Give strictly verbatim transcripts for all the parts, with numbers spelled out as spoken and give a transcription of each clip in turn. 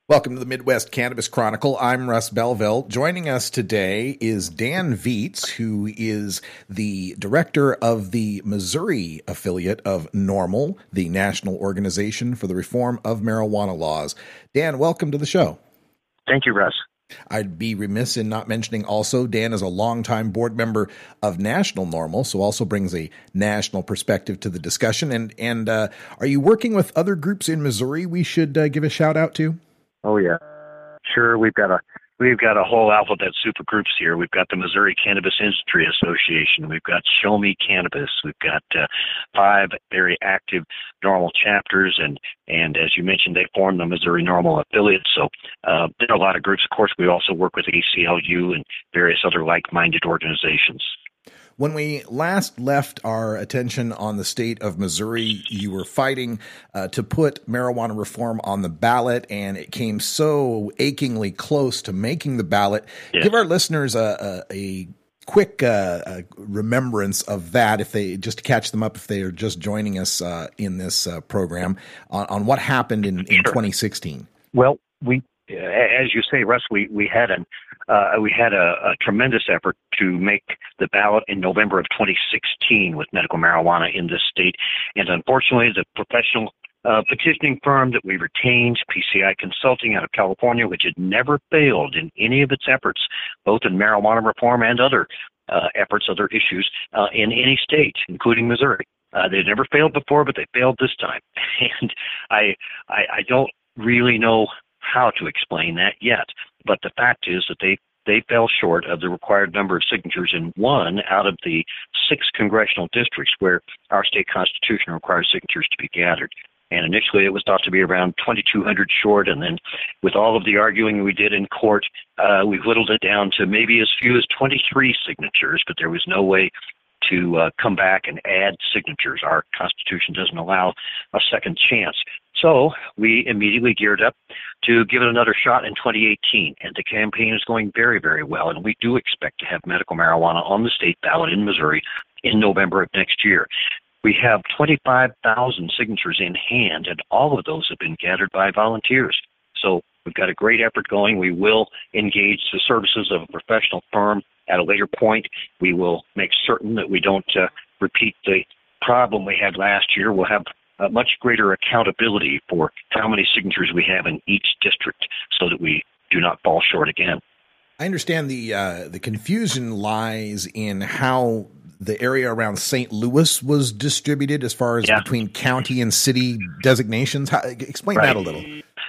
Welcome to the Midwest Cannabis Chronicle. I'm Russ Belville. Joining us today is Dan Viets, who is the director of the Missouri affiliate of NORML, the National Organization for the Reform of Marijuana Laws. Dan, welcome to the show. Thank you, Russ. I'd be remiss in not mentioning also Dan is a longtime board member of National NORML, so also brings a national perspective to the discussion. And and uh, are you working with other groups in Missouri we should uh, give a shout out to? Oh yeah, sure. We've got a we've got a whole alphabet soup of groups here. We've got the Missouri Cannabis Industry Association. We've got Show Me Cannabis. We've got uh, five very active NORML chapters, and and as you mentioned, they form the Missouri NORML affiliate. So uh, there are a lot of groups. Of course, we also work with A C L U and various other like-minded organizations. When we last left our attention on the state of Missouri, you were fighting uh, to put marijuana reform on the ballot, and it came so achingly close to making the ballot. Yes. Give our listeners a, a, a quick uh, a remembrance of that, if they just to catch them up if they are just joining us uh, in this uh, program on, on what happened in, in sure. twenty sixteen. Well, we, as you say, Russ, we we had an Uh, we had a, a tremendous effort to make the ballot in November of twenty sixteen with medical marijuana in this state. And unfortunately, the professional uh, petitioning firm that we retained, P C I Consulting out of California, which had never failed in any of its efforts, both in marijuana reform and other uh, efforts, other issues uh, in any state, including Missouri. Uh, they'd never failed before, but they failed this time. And I, I, I don't really know how to explain that yet. But the fact is that they, they fell short of the required number of signatures in one out of the six congressional districts where our state constitution requires signatures to be gathered. And initially it was thought to be around twenty-two hundred short, and then with all of the arguing we did in court, uh, we whittled it down to maybe as few as twenty-three signatures, but there was no way to uh, come back and add signatures. Our Constitution doesn't allow a second chance. So we immediately geared up to give it another shot in twenty eighteen, and the campaign is going very, very well, and we do expect to have medical marijuana on the state ballot in Missouri in November of next year. We have twenty-five thousand signatures in hand, and all of those have been gathered by volunteers. So we've got a great effort going. We will engage the services of a professional firm at a later point. We will make certain that we don't uh, repeat the problem we had last year. We'll have a much greater accountability for how many signatures we have in each district so that we do not fall short again. I understand the uh, the confusion lies in how the area around Saint Louis was distributed as far as yeah. between county and city designations. How, explain right. that a little.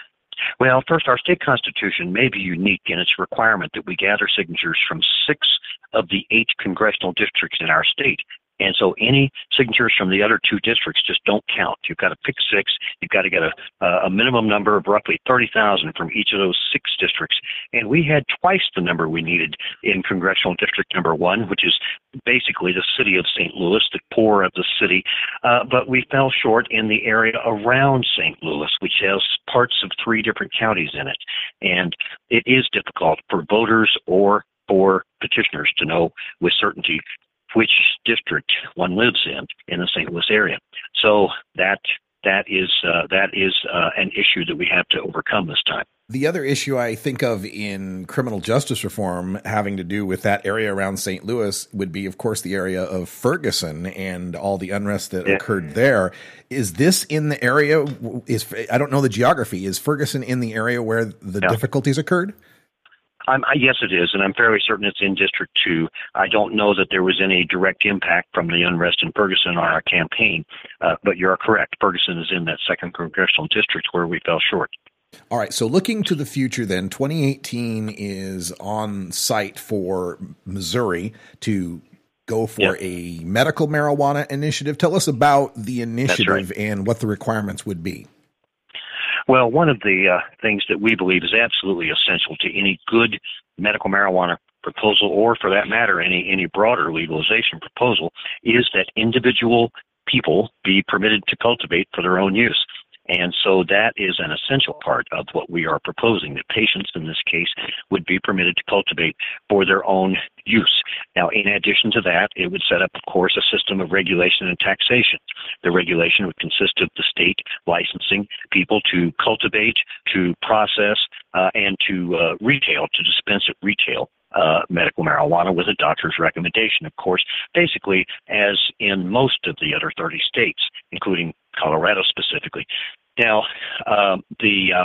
Well, first, our state constitution may be unique in its requirement that we gather signatures from six of the eight congressional districts in our state. And so any signatures from the other two districts just don't count. You've got to pick six. You've got to get a, a minimum number of roughly thirty thousand from each of those six districts. And we had twice the number we needed in congressional district number one, which is basically the city of Saint Louis, the core of the city. Uh, but we fell short in the area around Saint Louis, which has parts of three different counties in it. And it is difficult for voters or for petitioners to know with certainty which district one lives in in the Saint Louis area. So that that is uh, that is uh, an issue that we have to overcome this time. The other issue I think of in criminal justice reform having to do with that area around Saint Louis would be, of course, the area of Ferguson and all the unrest that yeah. occurred there. Is this in the area? Is I don't know the geography. Is Ferguson in the area where the yeah. difficulties occurred? I'm, I, yes, it is, and I'm fairly certain it's in District two. I don't know that there was any direct impact from the unrest in Ferguson on our campaign, uh, but you're correct. Ferguson is in that second congressional district where we fell short. All right, so looking to the future then, twenty eighteen is on site for Missouri to go for yep. a medical marijuana initiative. Tell us about the initiative right. and what the requirements would be. Well, one of the uh, things that we believe is absolutely essential to any good medical marijuana proposal, or for that matter, any, any broader legalization proposal, is that individual people be permitted to cultivate for their own use. And so that is an essential part of what we are proposing, that patients in this case would be permitted to cultivate for their own use. Now, in addition to that, it would set up, of course, a system of regulation and taxation. The regulation would consist of the state licensing people to cultivate, to process, uh, and to uh, retail, to dispense at retail uh, medical marijuana with a doctor's recommendation, of course, basically as in most of the other thirty states, including Colorado specifically. Now, uh, the uh,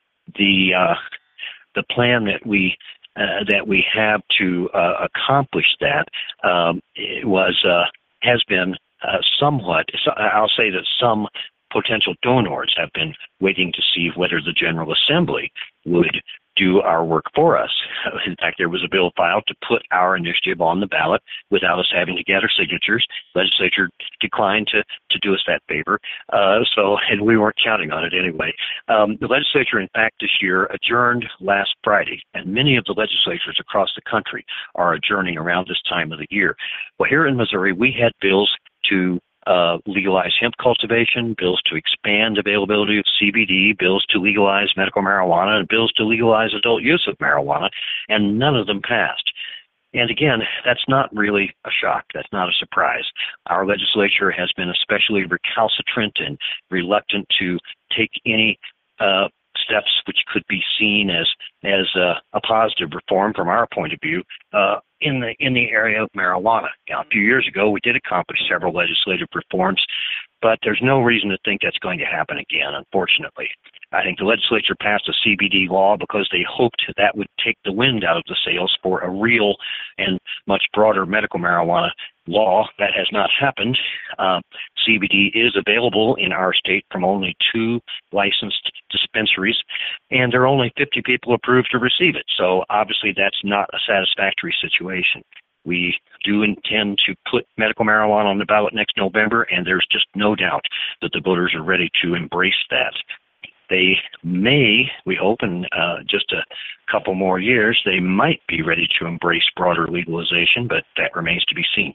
the uh, the plan that we uh, that we have to uh, accomplish that um, it was uh, has been uh, somewhat. I'll say that some potential donors have been waiting to see whether the General Assembly would do our work for us. In fact, there was a bill filed to put our initiative on the ballot without us having to gather signatures. Legislature declined to, to do us that favor, uh, so and we weren't counting on it anyway. Um, the legislature, in fact, this year adjourned last Friday, and many of the legislatures across the country are adjourning around this time of the year. Well, here in Missouri, we had bills to Uh, legalize hemp cultivation, bills to expand availability of C B D, bills to legalize medical marijuana, and bills to legalize adult use of marijuana, and none of them passed. And again, that's not really a shock. That's not a surprise. Our legislature has been especially recalcitrant and reluctant to take any uh, steps which could be seen as as uh, a positive reform from our point of view uh, in the in the area of marijuana. Now, a few years ago, we did accomplish several legislative reforms, but there's no reason to think that's going to happen again, unfortunately. I think the legislature passed a C B D law because they hoped that would take the wind out of the sails for a real and much broader medical marijuana law. That has not happened. Uh, C B D is available in our state from only two licensed dispensaries, and there are only fifty people approved to receive it. So obviously that's not a satisfactory situation. We do intend to put medical marijuana on the ballot next November, and there's just no doubt that the voters are ready to embrace that. They may, we hope, in uh, just a couple more years, they might be ready to embrace broader legalization, but that remains to be seen.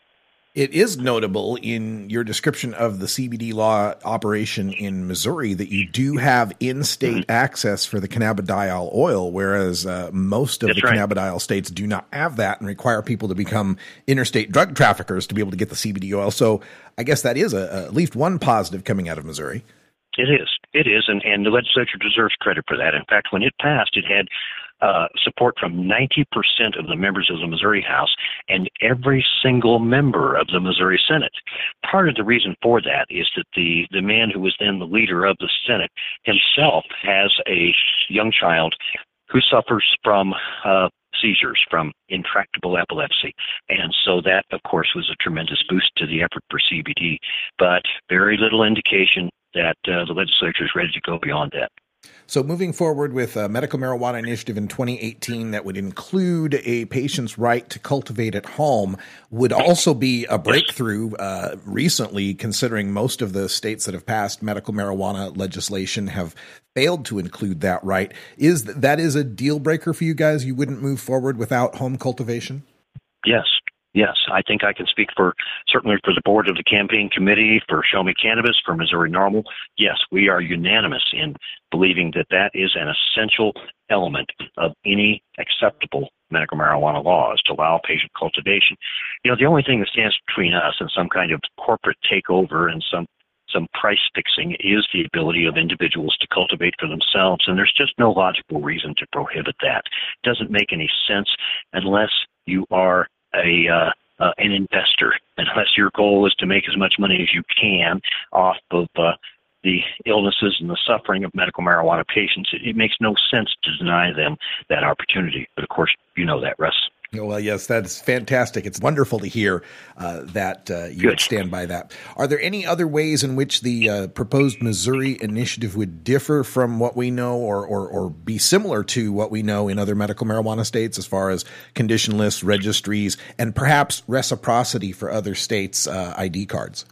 It is notable in your description of the C B D law operation in Missouri that you do have in-state mm-hmm. access for the cannabidiol oil, whereas uh, most of That's the right. cannabidiol states do not have that and require people to become interstate drug traffickers to be able to get the C B D oil. So I guess that is a, a, at least one positive coming out of Missouri. It is. It is, and, and the legislature deserves credit for that. In fact, when it passed, it had uh, support from ninety percent of the members of the Missouri House and every single member of the Missouri Senate. Part of the reason for that is that the, the man who was then the leader of the Senate himself has a young child who suffers from uh, seizures, from intractable epilepsy. And so that, of course, was a tremendous boost to the effort for C B D, but very little indication that uh, the legislature is ready to go beyond that. So moving forward with a medical marijuana initiative in twenty eighteen that would include a patient's right to cultivate at home would also be a breakthrough uh, recently, considering most of the states that have passed medical marijuana legislation have failed to include that right. Is that is a deal breaker for you guys? You wouldn't move forward without home cultivation? Yes. Yes, I think I can speak for, certainly for the board of the campaign committee, for Show Me Cannabis, for Missouri NORML. Yes, we are unanimous in believing that that is an essential element of any acceptable medical marijuana law, is to allow patient cultivation. You know, the only thing that stands between us and some kind of corporate takeover and some some price fixing is the ability of individuals to cultivate for themselves, and there's just no logical reason to prohibit that. It doesn't make any sense unless you are a uh, uh, an investor, unless your goal is to make as much money as you can off of uh, the illnesses and the suffering of medical marijuana patients. It, it makes no sense to deny them that opportunity. But of course, you know that, Russ. Well, yes, that's fantastic. It's wonderful to hear uh, that uh, you Good. would stand by that. Are there any other ways in which the uh, proposed Missouri initiative would differ from what we know or, or, or be similar to what we know in other medical marijuana states as far as condition lists, registries, and perhaps reciprocity for other states' uh, I D cards?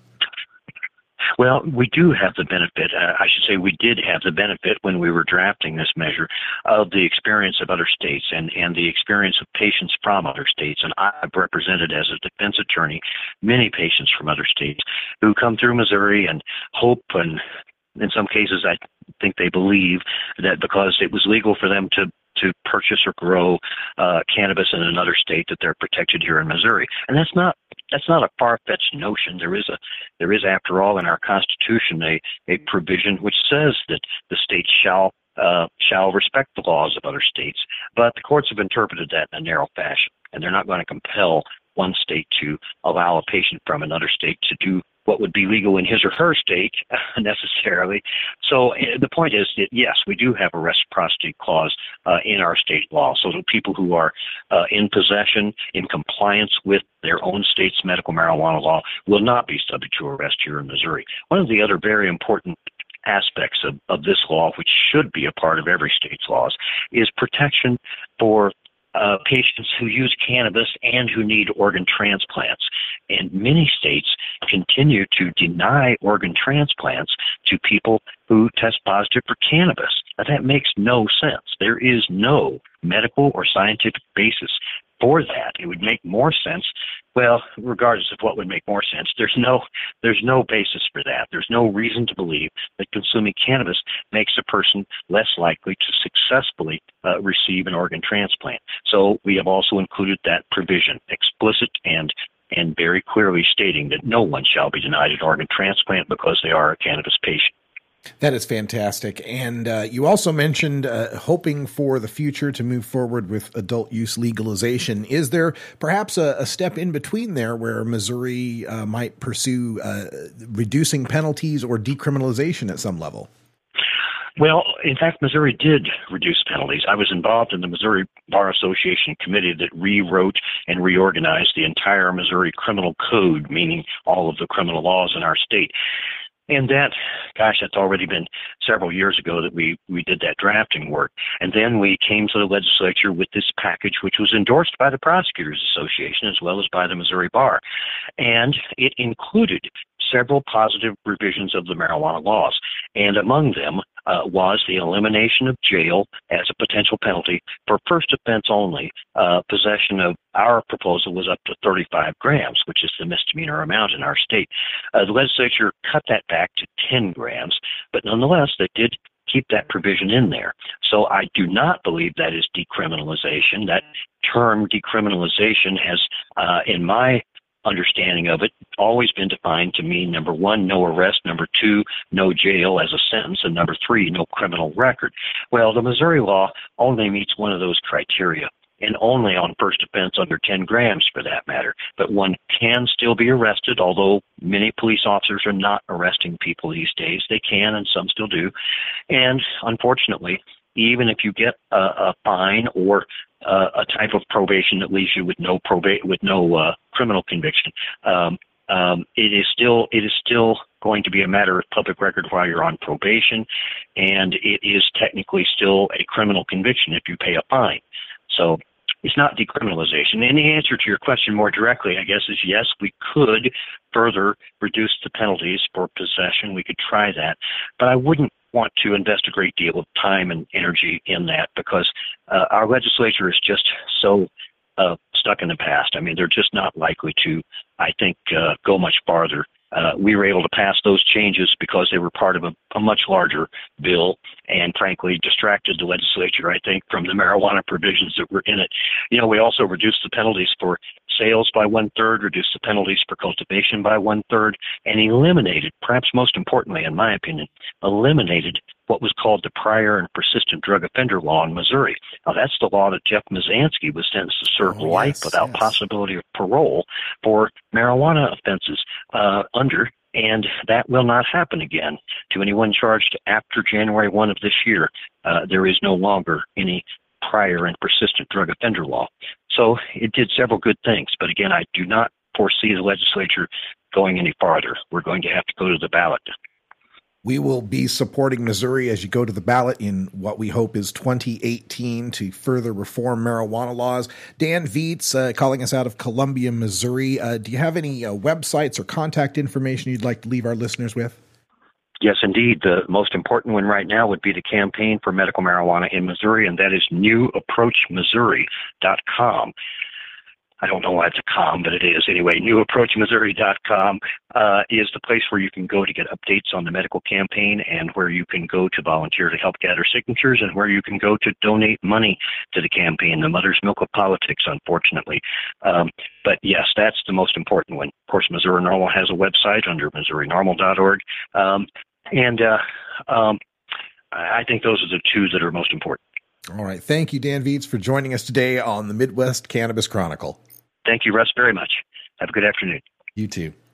Well, we do have the benefit, uh, I should say we did have the benefit when we were drafting this measure of the experience of other states and, and the experience of patients from other states. And I've represented as a defense attorney many patients from other states who come through Missouri and hope and in some cases, I think they believe that because it was legal for them to to purchase or grow uh, cannabis in another state, that they're protected here in Missouri. And that's not that's not a far-fetched notion. There is a there is, after all, in our Constitution a a provision which says that the state shall uh, shall respect the laws of other states. But the courts have interpreted that in a narrow fashion, and they're not going to compel one state to allow a patient from another state to do what would be legal in his or her state necessarily. So uh, the point is that, yes, we do have a reciprocity clause uh, in our state law. So the people who are uh, in possession, in compliance with their own state's medical marijuana law, will not be subject to arrest here in Missouri. One of the other very important aspects of, of this law, which should be a part of every state's laws, is protection for Uh, patients who use cannabis and who need organ transplants. And many states continue to deny organ transplants to people who test positive for cannabis. Now, that makes no sense. There is no medical or scientific basis for that. It would make more sense. Well, regardless of what would make more sense, there's no there's no basis for that. There's no reason to believe that consuming cannabis makes a person less likely to successfully uh, receive an organ transplant. So we have also included that provision, explicit and and very clearly stating that no one shall be denied an organ transplant because they are a cannabis patient. That is fantastic. And uh, you also mentioned uh, hoping for the future to move forward with adult use legalization. Is there perhaps a, a step in between there where Missouri uh, might pursue uh, reducing penalties or decriminalization at some level? Well, in fact, Missouri did reduce penalties. I was involved in the Missouri Bar Association committee that rewrote and reorganized the entire Missouri criminal code, meaning all of the criminal laws in our state. And that, gosh, that's already been several years ago that we, we did that drafting work. And then we came to the legislature with this package, which was endorsed by the Prosecutors Association as well as by the Missouri Bar. And it included several positive revisions of the marijuana laws. And among them uh, was the elimination of jail as a potential penalty for first offense only. Uh, possession of our proposal was up to thirty-five grams, which is the misdemeanor amount in our state. Uh, the legislature cut that back to ten grams, but nonetheless, they did keep that provision in there. So I do not believe that is decriminalization. That term decriminalization has, uh, in my understanding of it, always been defined to mean, number one, no arrest, number two, no jail as a sentence, and number three, no criminal record. Well, the Missouri law only meets one of those criteria, and only on first offense under ten grams for that matter. But one can still be arrested, although many police officers are not arresting people these days. They can, and some still do. And unfortunately, even if you get a, a fine or uh, a type of probation that leaves you with no probate, with no uh, criminal conviction, um, um, it is still it is still going to be a matter of public record while you're on probation, and it is technically still a criminal conviction if you pay a fine. So it's not decriminalization. And the answer to your question more directly, I guess, is yes, we could further reduce the penalties for possession. We could try that. But I wouldn't want to invest a great deal of time and energy in that because uh, our legislature is just so uh, stuck in the past. I mean, they're just not likely to, I think, uh, go much farther. Uh, we were able to pass those changes because they were part of a, a much larger bill and, frankly, distracted the legislature, I think, from the marijuana provisions that were in it. You know, we also reduced the penalties for sales by one-third, reduced the penalties for cultivation by one-third, and eliminated, perhaps most importantly, in my opinion, eliminated what was called the prior and persistent drug offender law in Missouri. Now, that's the law that Jeff Mizanski was sentenced to serve oh, life yes, without yes. possibility of parole for marijuana offenses uh, under, and that will not happen again to anyone charged after January first of this year. Uh, there is no longer any prior and persistent drug offender law. So it did several good things, but again, I do not foresee the legislature going any farther. We're going to have to go to the ballot. We will be supporting Missouri as you go to the ballot in what we hope is twenty eighteen to further reform marijuana laws. Dan Viets, uh, calling us out of Columbia, Missouri. Uh, do you have any uh, websites or contact information you'd like to leave our listeners with? Yes, indeed. The most important one right now would be the Campaign for Medical Marijuana in Missouri, and that is new approach missouri dot com. I don't know why it's a com, but it is anyway. new approach missouri dot com uh, is the place where you can go to get updates on the medical campaign, and where you can go to volunteer to help gather signatures, and where you can go to donate money to the campaign, the mother's milk of politics, unfortunately. Um, but yes, that's the most important one. Of course, Missouri Normal has a website under missouri normal dot org. Um, and uh, um, I think those are the two that are most important. All right. Thank you, Dan Viets, for joining us today on the Midwest Cannabis Chronicle. Thank you, Russ, very much. Have a good afternoon. You too.